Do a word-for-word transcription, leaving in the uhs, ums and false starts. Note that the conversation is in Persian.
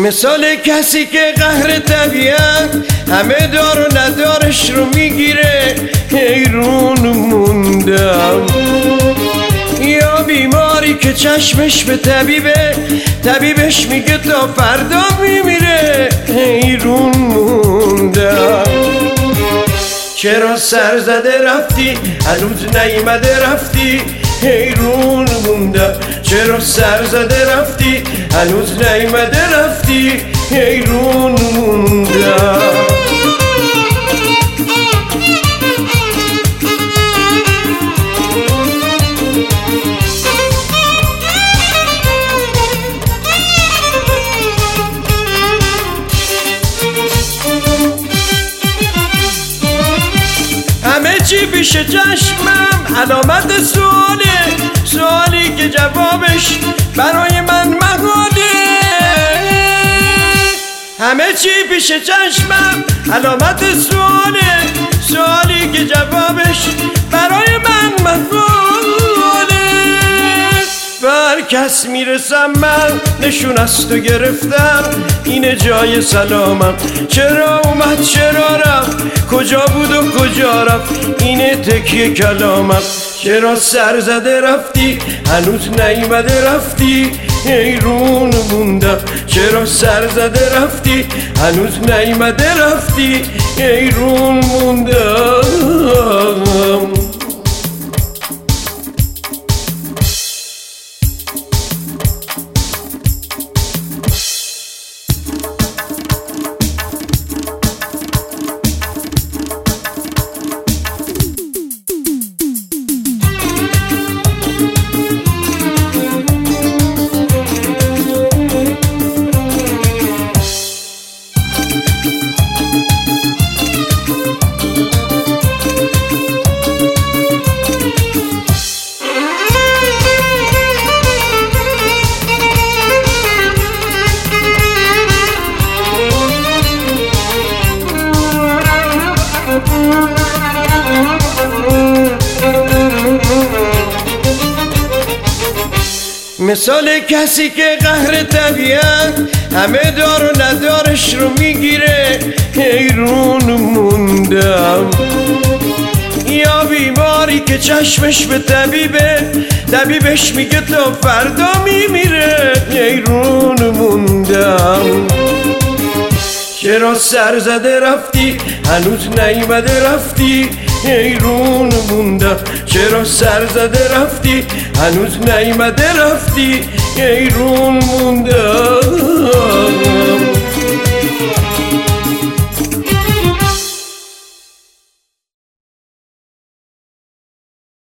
مثال کسی که قهر طبیعت همه دار و ندارش رو میگیره، حیرون موندم. یا بیماری که چشمش به طبیبه، طبیبش میگه تا فردا میمیره، حیرون موندم. چرا سر زده رفتی هنوز نیومده رفتی، حیرون موندم. چرا سر زده رفتی هنوز نیومده رفتی، حیرون موندم. همه چی پیش چشمم علامت سواله، سوالی که جوابش برای من محاله. همه چی پیش چشمم علامت سواله، سوالی که جوابش برای من محاله. بر کس میرسم من نشون از تو گرفتم، اینه جای سلامم. چرا اومد چرا رفت، کجا بود و کجا رفت، اینه تکیه کلامم. چرا سر زده رفتی هنوز نیومده رفتی، حیرون موندم. چرا سر زده رفتی هنوز نیومده رفتی، حیرون موندم. مثال کسی که قهر طبیعت همه دار و ندارش رو میگیره، حیرون موندم. یا بیماری که چشمش به طبیبه، طبیبش میگه تا فردا میمیره، حیرون موندم. چرا سر زده رفتی هنوز نیومده رفتی، حیرون موندم. چرا سر زده رفتی هنوز نیومده رفتی، حیرون موندم.